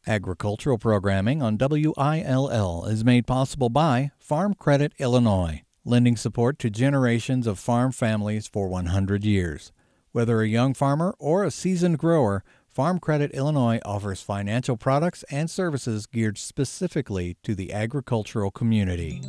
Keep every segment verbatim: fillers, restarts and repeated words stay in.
Agricultural programming on W I L L is made possible by Farm Credit Illinois, lending support to generations of farm families for one hundred years. Whether a young farmer or a seasoned grower, Farm Credit Illinois offers financial products and services geared specifically to the agricultural community.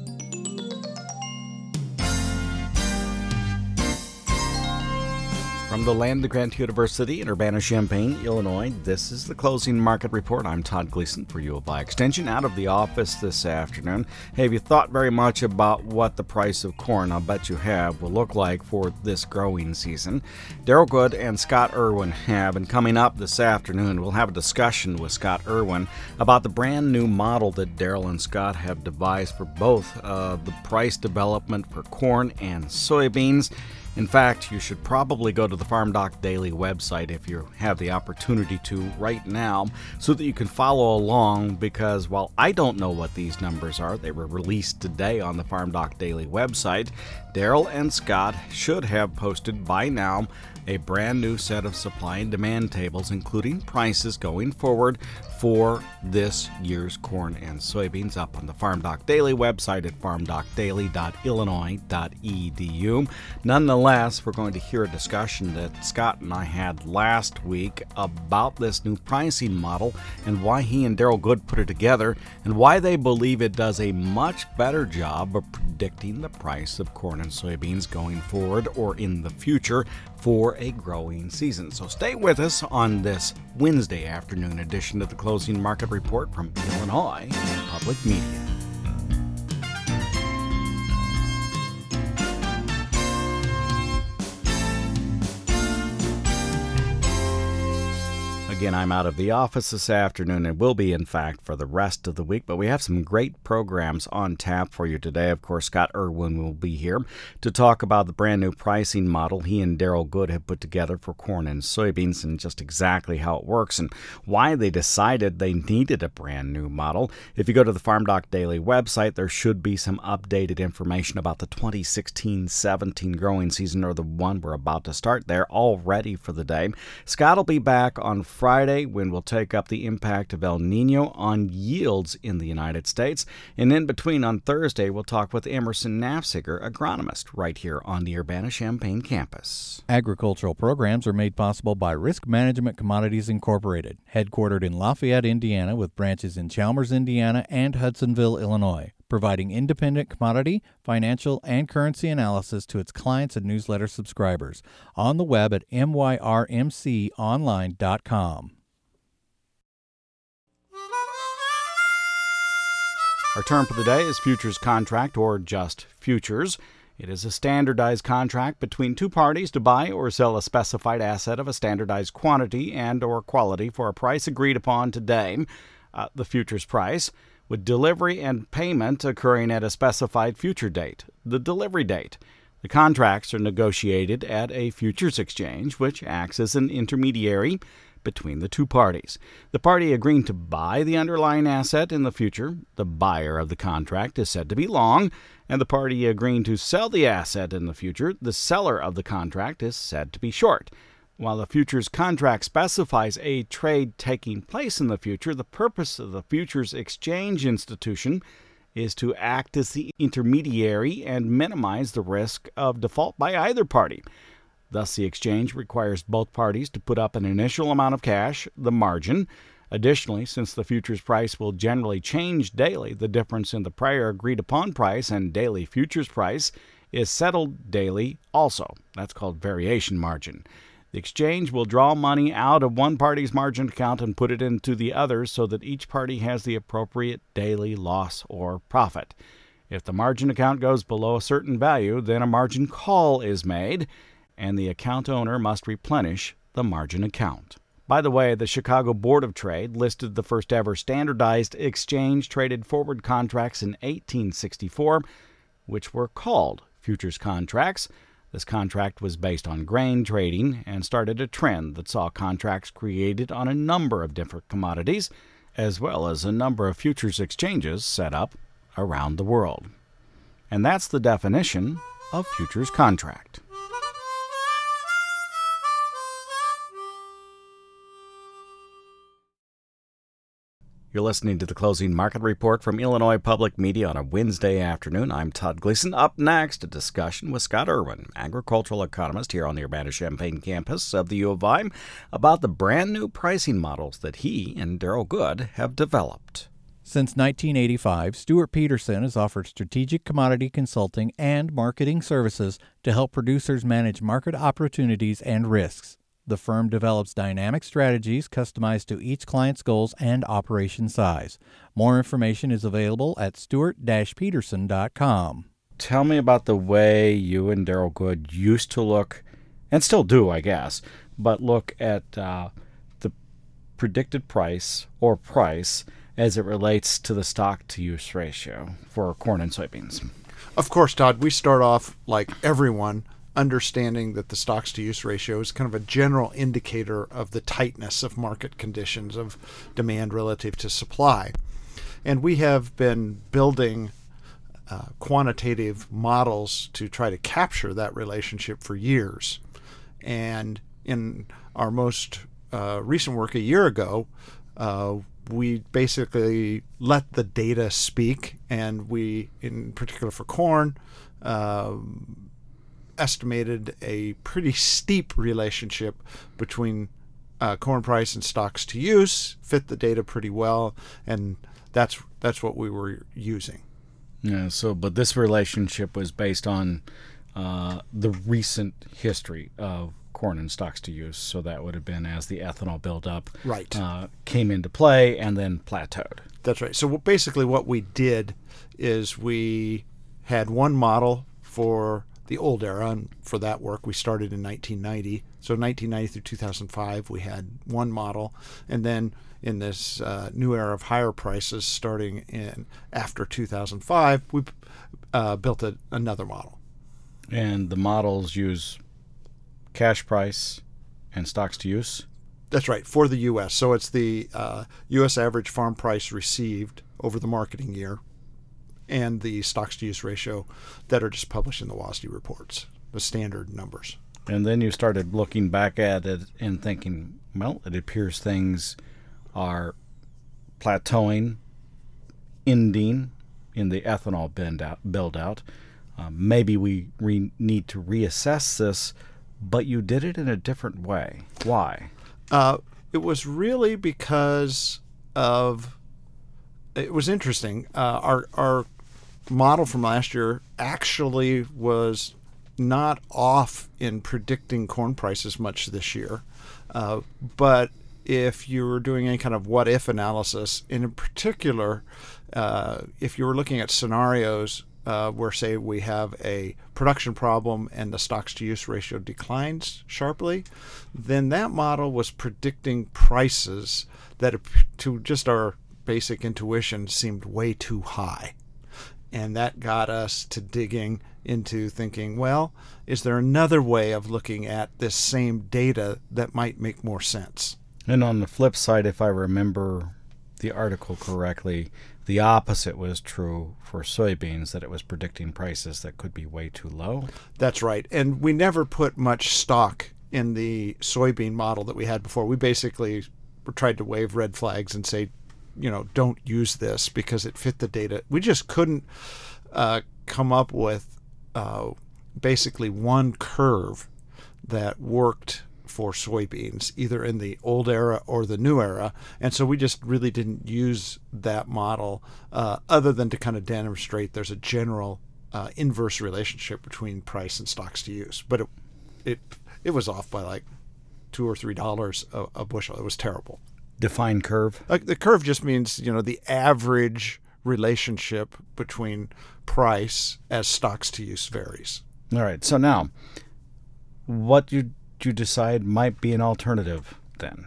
From the land of Grant University in Urbana-Champaign, Illinois, this is the Closing Market Report. I'm Todd Gleason for U of I Extension out of the office this afternoon. Hey, have you thought very much about what the price of corn, I'll bet you have, will look like for this growing season? Daryl Good and Scott Irwin have, and coming up this afternoon, we'll have a discussion with Scott Irwin about the brand new model that Daryl and Scott have devised for both uh, the price development for corn and soybeans. In fact, you should probably go to the Farm Doc Daily website if you have the opportunity to right now so that you can follow along, because while I don't know what these numbers are, they were released today on the Farm Doc Daily website, Daryl and Scott should have posted by now a brand new set of supply and demand tables, including prices going forward for this year's corn and soybeans, up on the Farm Doc Daily website at farm doc daily dot illinois dot e d u. Nonetheless, we're going to hear a discussion that Scott and I had last week about this new pricing model and why he and Daryl Good put it together and why they believe it does a much better job of predicting the price of corn and soybeans going forward or in the future for a growing season. So stay with us on this Wednesday afternoon edition of the Closing Market Report from Illinois Public Media. Again, I'm out of the office this afternoon and will be, in fact, for the rest of the week. But we have some great programs on tap for you today. Of course, Scott Irwin will be here to talk about the brand new pricing model he and Daryl Good have put together for corn and soybeans and just exactly how it works and why they decided they needed a brand new model. If you go to the Farm Doc Daily website, there should be some updated information about the twenty sixteen seventeen growing season, or the one we're about to start there, all ready for the day. Scott will be back on Friday. Friday, when we'll take up the impact of El Nino on yields in the United States. And in between on Thursday, we'll talk with Emerson Nafziger, agronomist, right here on the Urbana-Champaign campus. Agricultural programs are made possible by Risk Management Commodities Incorporated, headquartered in Lafayette, Indiana, with branches in Chalmers, Indiana, and Hudsonville, Illinois, providing independent commodity, financial, and currency analysis to its clients and newsletter subscribers. On the web at m y r m c online dot com. Our term for the day is futures contract, or just futures. It is a standardized contract between two parties to buy or sell a specified asset of a standardized quantity and or quality for a price agreed upon today, uh, the futures price, with delivery and payment occurring at a specified future date, the delivery date. The contracts are negotiated at a futures exchange, which acts as an intermediary between the two parties. The party agreeing to buy the underlying asset in the future, the buyer of the contract, is said to be long, and the party agreeing to sell the asset in the future, the seller of the contract, is said to be short. While the futures contract specifies a trade taking place in the future, the purpose of the futures exchange institution is to act as the intermediary and minimize the risk of default by either party. Thus, the exchange requires both parties to put up an initial amount of cash, the margin. Additionally, since the futures price will generally change daily, the difference in the prior agreed-upon price and daily futures price is settled daily also. That's called variation margin. The exchange will draw money out of one party's margin account and put it into the other so that each party has the appropriate daily loss or profit. If the margin account goes below a certain value, then a margin call is made, and the account owner must replenish the margin account. By the way, the Chicago Board of Trade listed the first ever standardized exchange-traded forward contracts in eighteen sixty-four, which were called futures contracts. This contract was based on grain trading and started a trend that saw contracts created on a number of different commodities, as well as a number of futures exchanges set up around the world. And that's the definition of futures contract. You're listening to the Closing Market Report from Illinois Public Media on a Wednesday afternoon. I'm Todd Gleason. Up next, a discussion with Scott Irwin, agricultural economist here on the Urbana-Champaign campus of the U of I, about the brand new pricing models that he and Daryl Good have developed. Since nineteen eighty-five, Stuart Peterson has offered strategic commodity consulting and marketing services to help producers manage market opportunities and risks. The firm develops dynamic strategies customized to each client's goals and operation size. More information is available at stuart dash peterson dot com. Tell me about the way you and Daryl Good used to look, and still do, I guess, but look at uh, the predicted price or price as it relates to the stock-to-use ratio for corn and soybeans. Of course, Todd, we start off like everyone, understanding that the stocks-to-use ratio is kind of a general indicator of the tightness of market conditions, of demand relative to supply. And we have been building uh, quantitative models to try to capture that relationship for years. And in our most uh, recent work a year ago, uh, we basically let the data speak, and we, in particular for corn, uh, estimated a pretty steep relationship between uh, corn price and stocks to use, fit the data pretty well, and that's that's what we were using. Yeah. So, but this relationship was based on uh, the recent history of corn and stocks to use. So that would have been as the ethanol buildup right. uh, came into play and then plateaued. That's right. So basically, what we did is we had one model for the old era, and for that work we started in nineteen ninety. So nineteen ninety through two thousand five we had one model, and then in this uh, new era of higher prices starting in after two thousand five we uh, built a, another model. And the models use cash price and stocks to use? That's right, for the U S. So it's the uh, U S average farm price received over the marketing year and the stocks-to-use ratio that are just published in the W A S D reports, the standard numbers. And then you started looking back at it and thinking, well, it appears things are plateauing, ending in the ethanol build-out. Um, maybe we re- need to reassess this, but you did it in a different way. Why? Uh, it was really because of, it was interesting. Uh, our our model from last year actually was not off in predicting corn prices much this year. Uh, but if you were doing any kind of what-if analysis, and in particular, uh, if you were looking at scenarios uh, where, say, we have a production problem and the stocks-to-use ratio declines sharply, then that model was predicting prices that, to just our basic intuition, seemed way too high. And that got us to digging into thinking, well, is there another way of looking at this same data that might make more sense? And on the flip side, if I remember the article correctly, the opposite was true for soybeans, that it was predicting prices that could be way too low. That's right. And we never put much stock in the soybean model that we had before. We basically tried to wave red flags and say, you know, don't use this because it fit the data. We just couldn't uh, come up with uh, basically one curve that worked for soybeans, either in the old era or the new era. And so we just really didn't use that model uh, other than to kind of demonstrate there's a general uh, inverse relationship between price and stocks to use. But it it, it was off by like two or three dollars a, a bushel. It was terrible. Define curve. Like the curve just means, you know, the average relationship between price as stocks to use varies. All right. So now, what you you decide might be an alternative then?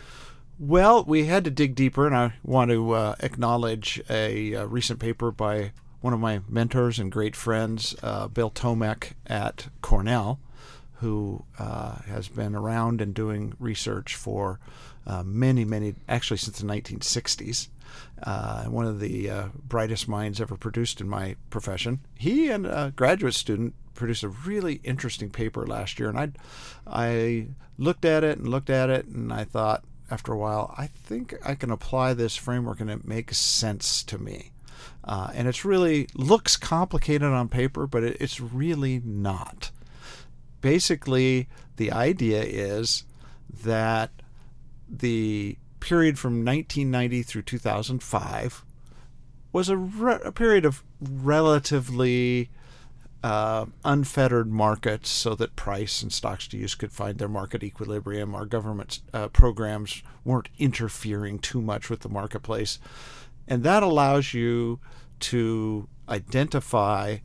Well, we had to dig deeper, and I want to uh, acknowledge a, a recent paper by one of my mentors and great friends, uh, Bill Tomek at Cornell, who uh, has been around and doing research for uh, many, many, actually since the nineteen sixties. Uh, one of the uh, brightest minds ever produced in my profession. He and a graduate student produced a really interesting paper last year, and I I looked at it and looked at it, and I thought, after a while, I think I can apply this framework and it makes sense to me. Uh, and it's really looks complicated on paper, but it, it's really not. Basically, the idea is that the period from nineteen ninety through two thousand five was a, re- a period of relatively uh, unfettered markets so that price and stocks to use could find their market equilibrium. Our government uh, programs weren't interfering too much with the marketplace. And that allows you to identify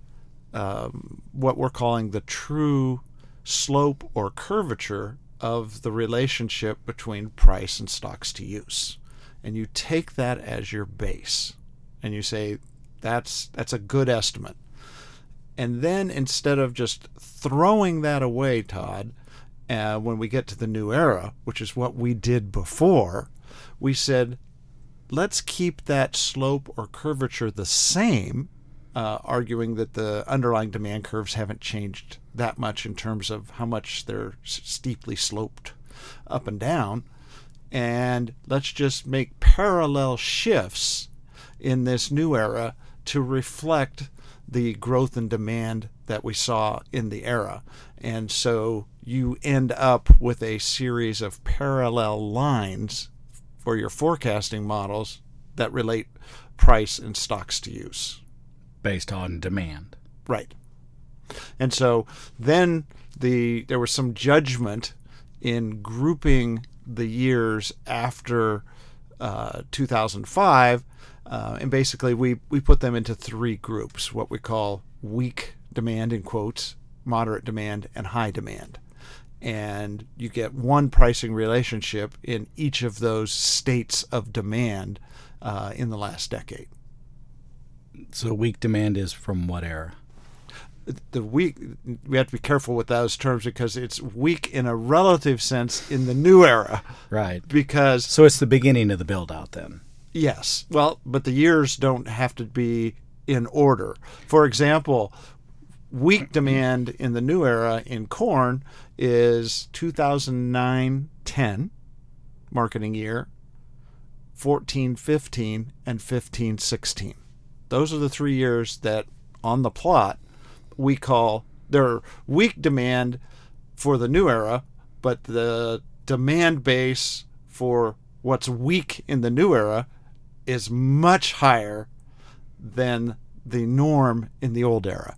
um, what we're calling the true slope or curvature of the relationship between price and stocks to use. And you take that as your base. And you say, that's that's a good estimate. And then instead of just throwing that away, Todd, uh, when we get to the new era, which is what we did before, we said, let's keep that slope or curvature the same, uh, arguing that the underlying demand curves haven't changed that much in terms of how much they're steeply sloped up and down. And let's just make parallel shifts in this new era to reflect the growth and demand that we saw in the era. And so you end up with a series of parallel lines for your forecasting models that relate price and stocks to use. Based on demand. Right. And so then the there was some judgment in grouping the years after uh, two thousand five, uh, and basically we, we put them into three groups, what we call weak demand, in quotes, moderate demand, and high demand. And you get one pricing relationship in each of those states of demand uh, in the last decade. So weak demand is from what era? The weak, we have to be careful with those terms because it's weak in a relative sense in the new era. Right. Because so it's the beginning of the build out then. Yes. Well, but the years don't have to be in order. For example, weak demand in the new era in corn is two thousand nine ten marketing year, fourteen fifteen, and fifteen sixteen. Those are the three years that on the plot we call they're weak demand for the new era, but the demand base for what's weak in the new era is much higher than the norm in the old era.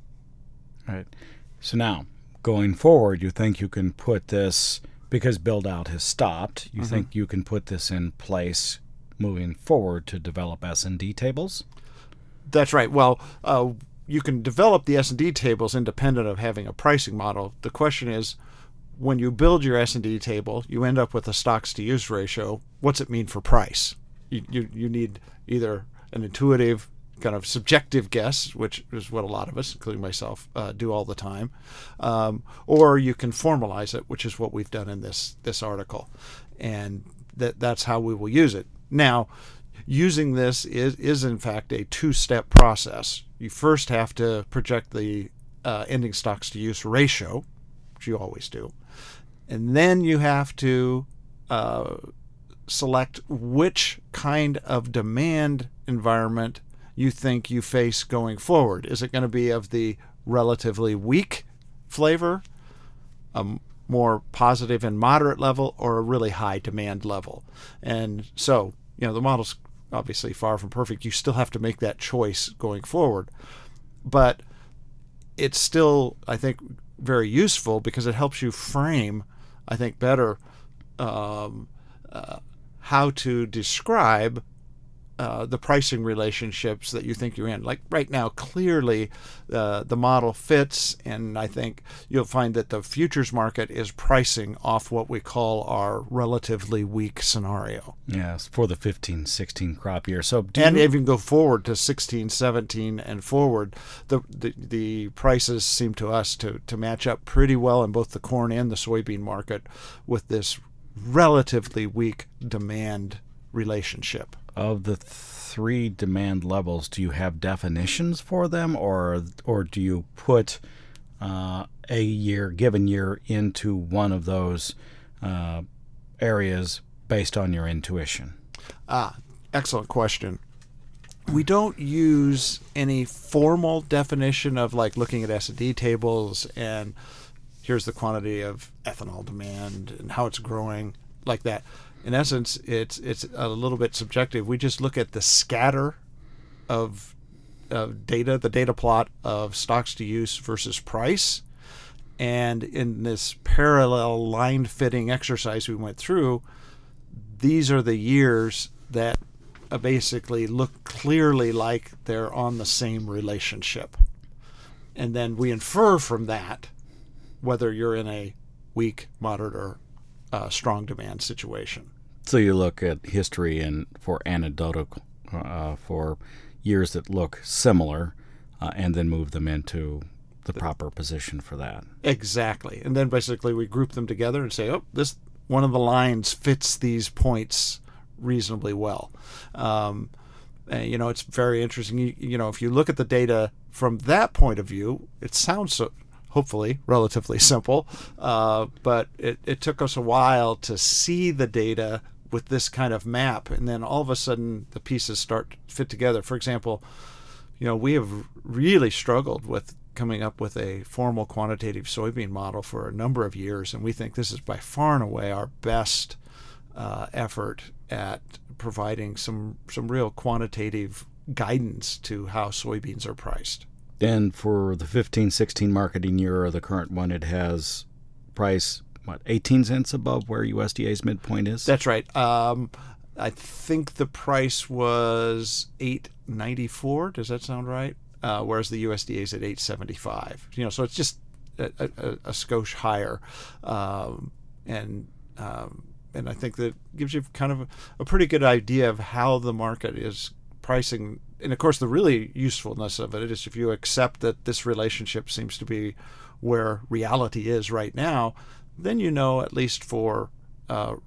Right. So now, going forward, you think you can put this, because build-out has stopped, you mm-hmm. think you can put this in place moving forward to develop S and D tables? That's right. Well, uh, you can develop the S and D tables independent of having a pricing model. The question is, when you build your S and D table, you end up with a stocks-to-use ratio. What's it mean for price? You, you, you need either an intuitive kind of subjective guess, which is what a lot of us, including myself, uh, do all the time, um, or you can formalize it, which is what we've done in this this article, and that that's how we will use it. Now, using this is is in fact a two-step process. You first have to project the uh, ending stocks to use ratio, which you always do, and then you have to uh, select which kind of demand environment you think you face going forward. Is it going to be of the relatively weak flavor, a more positive and moderate level, or a really high demand level? And so, you know, the model's obviously far from perfect. You still have to make that choice going forward. But it's still, I think, very useful because it helps you frame, I think, better um, uh, how to describe Uh, the pricing relationships that you think you're in. Like right now, clearly uh, the model fits, and I think you'll find that the futures market is pricing off what we call our relatively weak scenario. Yes, for the fifteen sixteen crop year. So do and you... even go forward to sixteen seventeen and forward, the, the the prices seem to us to, to match up pretty well in both the corn and the soybean market with this relatively weak demand relationship. Of the three demand levels, do you have definitions for them, or or do you put uh, a year, given year, into one of those uh, areas based on your intuition? Ah, excellent question. We don't use any formal definition of like looking at S and D tables and here's the quantity of ethanol demand and how it's growing like that. In essence, it's it's a little bit subjective. We just look at the scatter of, of data, the data plot of stocks to use versus price. And in this parallel line fitting exercise we went through, these are the years that uh, basically look clearly like they're on the same relationship. And then we infer from that whether you're in a weak, moderate, or uh, strong demand situation. So you look at history and for anecdotal, uh, for years that look similar, uh, and then move them into the proper position for that. Exactly. And then basically we group them together and say, oh, this one of the lines fits these points reasonably well. Um, and, you know, it's very interesting. You, you know, if you look at the data from that point of view, it sounds so, hopefully relatively simple, uh, but it, it took us a while to see the data with this kind of map, and then all of a sudden the pieces start to fit together. For example, you know, we have really struggled with coming up with a formal quantitative soybean model for a number of years, and we think this is by far and away our best uh, effort at providing some some real quantitative guidance to how soybeans are priced. And for the fifteen sixteen marketing year, or the current one, it has price, what, eighteen cents above where U S D A's midpoint is? That's right. Um, I think the price was eight ninety-four. Does that sound right? Uh, whereas the U S D A is at eight seventy-five. You know, so it's just a, a, a skosh higher, um, and um, and I think that gives you kind of a, a pretty good idea of how the market is pricing. And of course, the really usefulness of it is if you accept that this relationship seems to be where reality is right now, then you know at least for uh,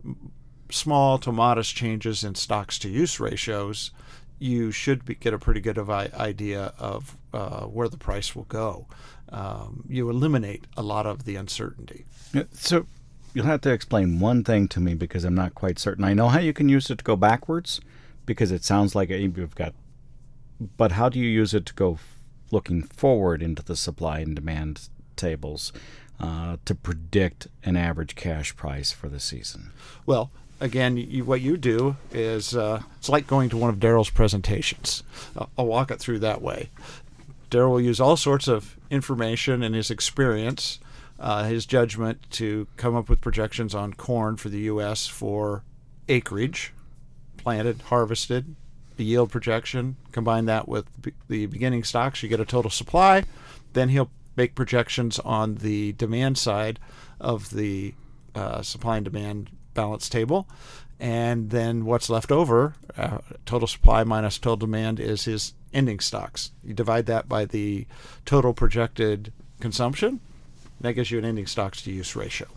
small to modest changes in stocks to use ratios, you should be, get a pretty good of I- idea of uh, where the price will go. Um, you eliminate a lot of the uncertainty. So you'll have to explain one thing to me because I'm not quite certain. I know how you can use it to go backwards because it sounds like you've got, but how do you use it to go f- looking forward into the supply and demand tables uh, to predict an average cash price for the season? Well, again, you, what you do is uh, it's like going to one of Daryl's presentations. I'll, I'll walk it through that way. Daryl will use all sorts of information and his experience, uh, his judgment to come up with projections on corn for the U S for acreage, planted, harvested, the yield projection. Combine that with the beginning stocks, you get a total supply. Then he'll make projections on the demand side of the uh, supply and demand balance table, and then what's left over, uh, total supply minus total demand, is his ending stocks. You divide that by the total projected consumption, that gives you an ending stocks to use ratio.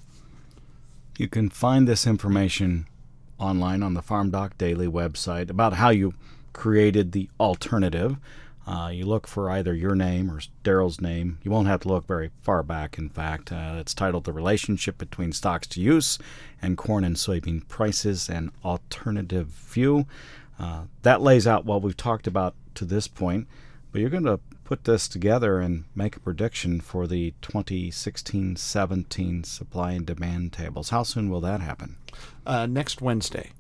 You can find this information online on the Farm Doc Daily website about how you created the alternative. Uh, you look for either your name or Daryl's name. You won't have to look very far back, in fact. Uh, it's titled The Relationship Between Stocks to Use and Corn and Soybean Prices, an Alternative View. Uh, that lays out what we've talked about to this point, but you're going to put this together and make a prediction for the twenty sixteen seventeen supply and demand tables. How soon will that happen? Uh, next Wednesday.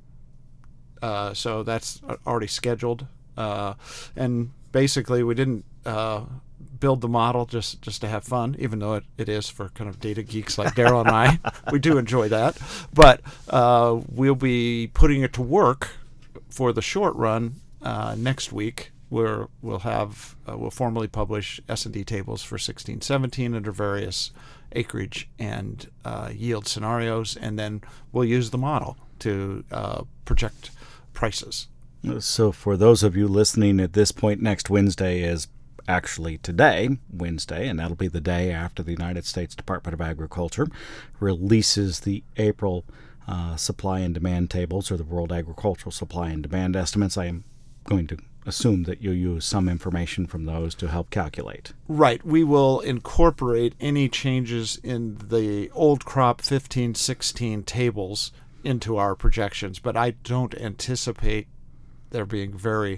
Uh, so that's already scheduled. Uh, and basically, we didn't uh, build the model just, just to have fun, even though it, it is for kind of data geeks like Daryl and I. We do enjoy that. But uh, we'll be putting it to work for the short run uh, next week, where we'll have uh, we'll formally publish S and D tables for sixteen seventeen under various acreage and uh, yield scenarios, and then we'll use the model to uh, project prices. So for those of you listening at this point, next Wednesday is actually today, Wednesday, and that'll be the day after the United States Department of Agriculture releases the April uh, supply and demand tables, or the World Agricultural Supply and Demand Estimates. I am going to assume that you'll use some information from those to help calculate. Right. We will incorporate any changes in the old crop fifteen sixteen tables into our projections, but I don't anticipate there being very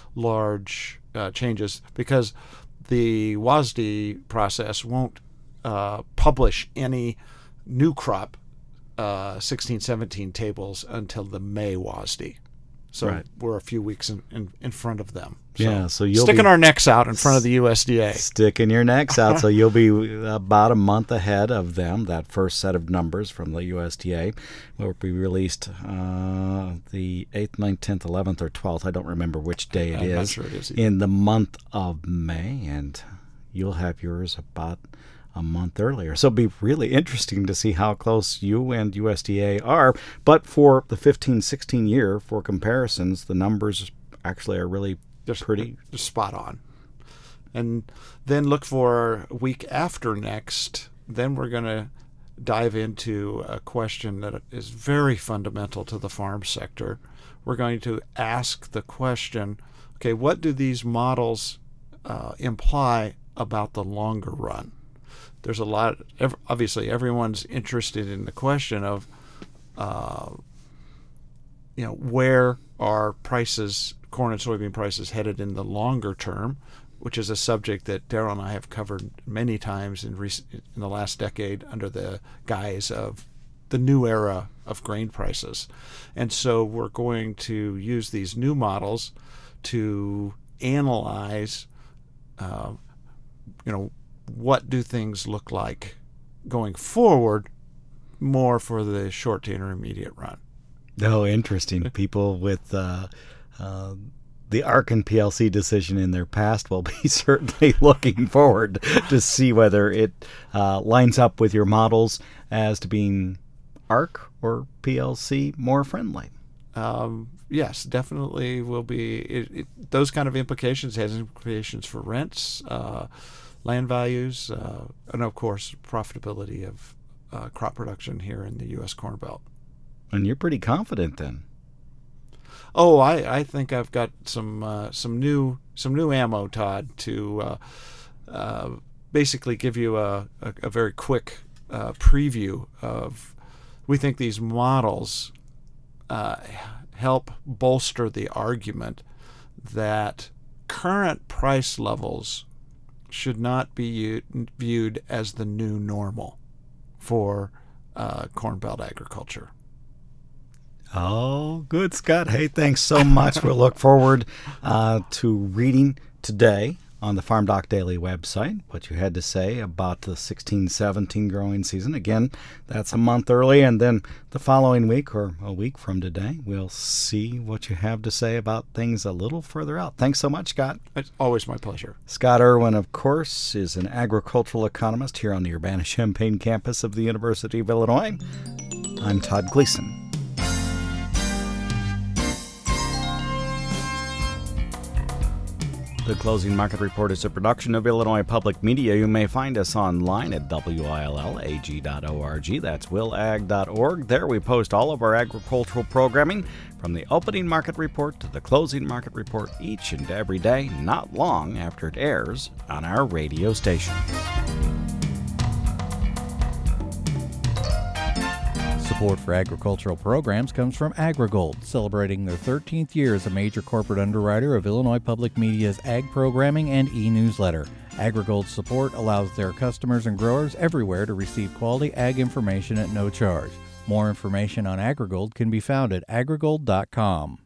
large uh, changes because the W A S D process won't uh, publish any new crop uh, sixteen seventeen tables until the May W A S D. So right. we're a few weeks in, in, in front of them. So yeah, so you'll sticking be our necks out in front of the U S D A. Sticking your necks out, so you'll be about a month ahead of them. That first set of numbers from the U S D A will be released uh, the eighth, ninth, tenth, eleventh, or twelfth. I don't remember which day it I'm is. not sure it is either. In the month of May, and you'll have yours about a month earlier. So it'll be really interesting to see how close you and U S D A are. But for the fifteen sixteen year, for comparisons, the numbers actually are really Just pretty just spot on. And then look for a week after next. Then we're going to dive into a question that is very fundamental to the farm sector. We're going to ask the question, okay, what do these models uh, imply about the longer run? There's a lot, obviously everyone's interested in the question of, uh, you know, where are prices, corn and soybean prices headed in the longer term, which is a subject that Darrell and I have covered many times in recent, in the last decade under the guise of the new era of grain prices. And so we're going to use these new models to analyze, uh, you know, what do things look like going forward, more for the short to intermediate run. Oh, interesting. People with uh, uh, the Arkin P L C decision in their past will be certainly looking forward to see whether it uh, lines up with your models as to being A R C or P L C more friendly. Um, yes, definitely will be. It, it, those kind of implications has implications for rents, uh, land values, uh, and of course profitability of uh, crop production here in the U S Corn Belt. And you're pretty confident then. Oh, I, I think I've got some uh, some new some new ammo, Todd, to uh, uh, basically give you a, a, a very quick uh, preview of. We think these models uh, help bolster the argument that current price levels should not be viewed as the new normal for uh, Corn Belt agriculture. Oh, good, Scott. Hey, thanks so much. We'll look forward uh, to reading today on the Farm Doc Daily website what you had to say about the sixteen seventeen growing season. Again, that's a month early, and then the following week or a week from today, we'll see what you have to say about things a little further out. Thanks so much, Scott. It's always my pleasure. Scott Irwin, of course, is an agricultural economist here on the Urbana-Champaign campus of the University of Illinois. I'm Todd Gleason. The Closing Market Report is a production of Illinois Public Media. You may find us online at W I L L A G dot org. That's will ag dot org. There we post all of our agricultural programming from the opening market report to the closing market report each and every day, not long after it airs on our radio stations. Support for agricultural programs comes from AgriGold, celebrating their thirteenth year as a major corporate underwriter of Illinois Public Media's ag programming and e-newsletter. AgriGold's support allows their customers and growers everywhere to receive quality ag information at no charge. More information on AgriGold can be found at agrigold dot com.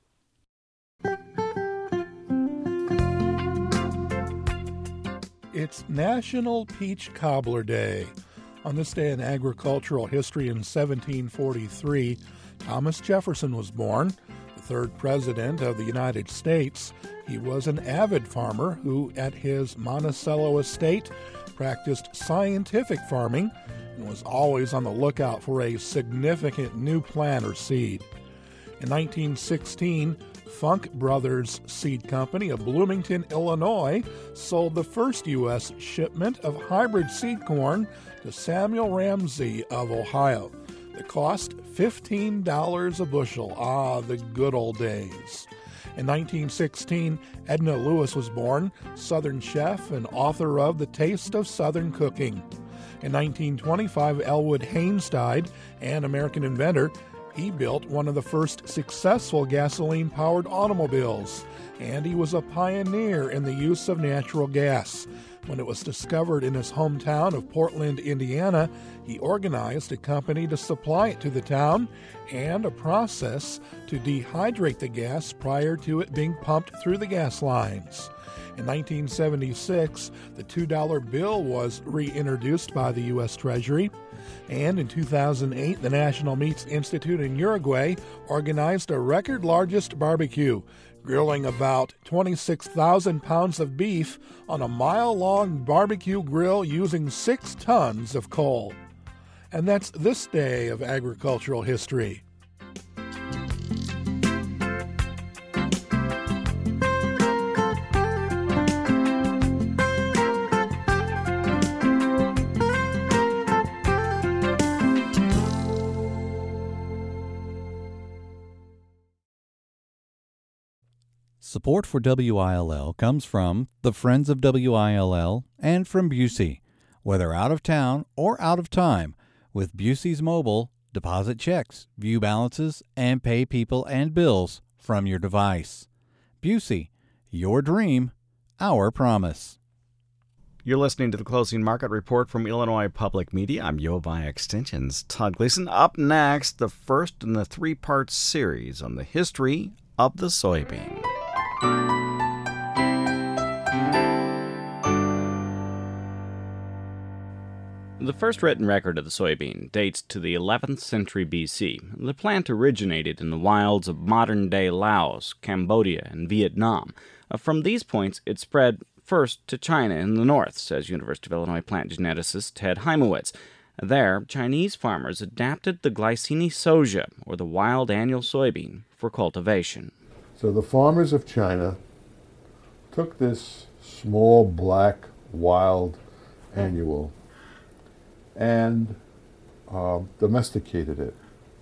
It's National Peach Cobbler Day. On this day in agricultural history in seventeen forty-three, Thomas Jefferson was born, the third president of the United States. He was an avid farmer who, at his Monticello estate, practiced scientific farming and was always on the lookout for a significant new plant or seed. In nineteen sixteen, Funk Brothers Seed Company of Bloomington, Illinois, sold the first U S shipment of hybrid seed corn to Samuel Ramsey of Ohio. It cost fifteen dollars a bushel. Ah, the good old days. In nineteen sixteen, Edna Lewis was born, Southern chef and author of The Taste of Southern Cooking. In nineteen twenty-five, Elwood Haynes died, an American inventor. He built one of the first successful gasoline-powered automobiles, and he was a pioneer in the use of natural gas. When it was discovered in his hometown of Portland, Indiana, he organized a company to supply it to the town and a process to dehydrate the gas prior to it being pumped through the gas lines. In nineteen seventy-six, the two dollar bill was reintroduced by the U S Treasury. And in two thousand eight, the National Meats Institute in Uruguay organized a record-largest barbecue, grilling about twenty-six thousand pounds of beef on a mile-long barbecue grill using six tons of coal. And that's this day of agricultural history. Support for W I L L comes from the Friends of W I L L and from Busey. Whether out of town or out of time, with Busey's Mobile, deposit checks, view balances, and pay people and bills from your device. Busey, your dream, our promise. You're listening to the Closing Market Report from Illinois Public Media. I'm Yovi Extension's Todd Gleason. Up next, the first in the three-part series on the history of the soybean. The first written record of the soybean dates to the eleventh century B C. The plant originated in the wilds of modern-day Laos, Cambodia, and Vietnam. From these points, it spread first to China in the north, says University of Illinois plant geneticist Ted Heimowitz. There, Chinese farmers adapted the Glycine soja, or the wild annual soybean, for cultivation. So the farmers of China took this small black wild annual and uh, domesticated it.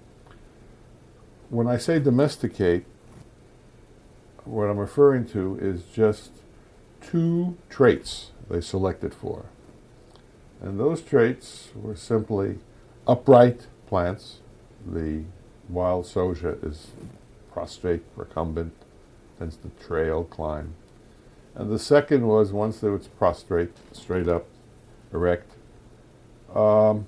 When I say domesticate, what I'm referring to is just two traits they selected for. And those traits were simply upright plants. The wild soja is prostrate, recumbent, tends to trail, climb. And the second was once it was prostrate, straight up, erect, um,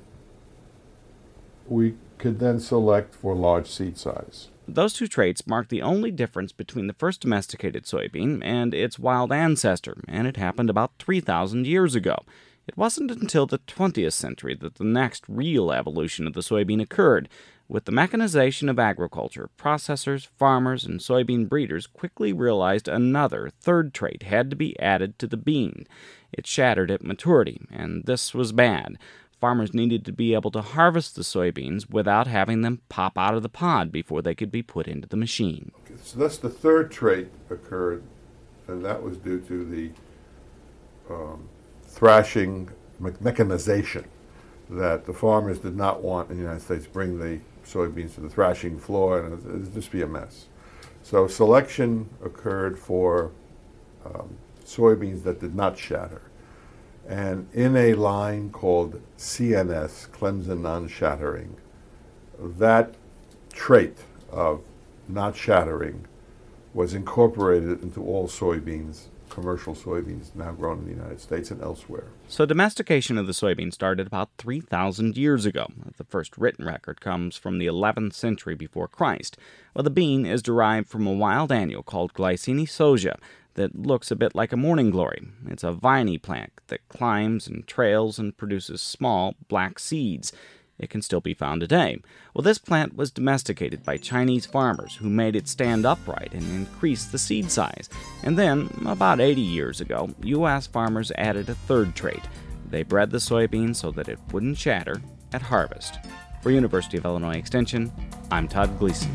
we could then select for large seed size. Those two traits mark the only difference between the first domesticated soybean and its wild ancestor, and it happened about three thousand years ago. It wasn't until the twentieth century that the next real evolution of the soybean occurred. With the mechanization of agriculture, processors, farmers, and soybean breeders quickly realized another, third trait had to be added to the bean. It shattered at maturity, and this was bad. Farmers needed to be able to harvest the soybeans without having them pop out of the pod before they could be put into the machine. Okay, so that's the third trait occurred, and that was due to the um, thrashing me- mechanization that the farmers did not want in the United States bring the soybeans to the thrashing floor, and it would just be a mess. So selection occurred for um, soybeans that did not shatter. And in a line called C N S, Clemson non-shattering, that trait of not shattering was incorporated into all soybeans, commercial soybeans now grown in the United States and elsewhere. So domestication of the soybean started about three thousand years ago. The first written record comes from the eleventh century before Christ. Well, the bean is derived from a wild annual called Glycine soja that looks a bit like a morning glory. It's a viney plant that climbs and trails and produces small black seeds. It can still be found today. Well, this plant was domesticated by Chinese farmers who made it stand upright and increase the seed size. And then, about eighty years ago, U S farmers added a third trait. They bred the soybean so that it wouldn't shatter at harvest. For University of Illinois Extension, I'm Todd Gleason.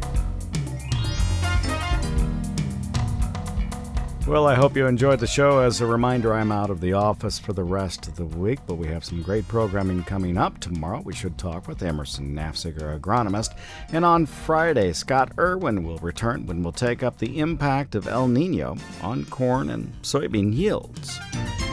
Well, I hope you enjoyed the show. As a reminder, I'm out of the office for the rest of the week, but we have some great programming coming up. Tomorrow, we should talk with Emerson Nafziger, agronomist. And on Friday, Scott Irwin will return when we'll take up the impact of El Nino on corn and soybean yields.